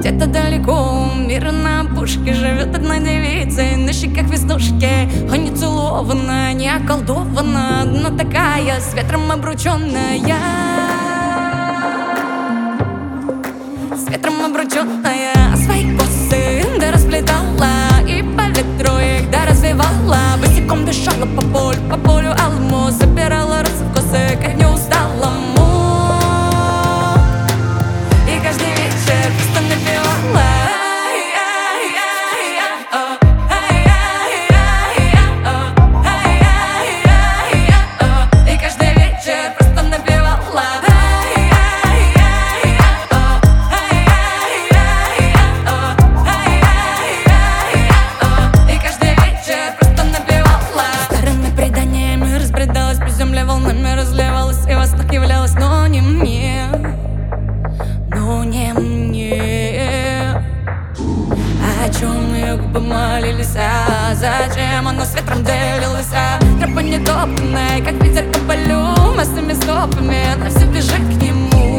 Где-то далеко мир на опушке живет одна девица, и на щеках веснушки. Он не целована, не околдована, но такая с ветром обрученная. С ветром обрученная. Свои косы да расплетала, и по ветру их да развивала. Босиком дышала по полю алому, собирала розы в косы, как не усталому. И каждый вечер просто напевала. И каждый вечер просто напевала. И каждый вечер просто напевала. Старыми преданиями разбредалась, по земле волнами разливалась, и во снах являлась, но не мне. Но не мне. О чем ее губы молились, а зачем она с ветром делилась? Тропа нетопная, как ветер по полю, массами стопами она все бежит к нему.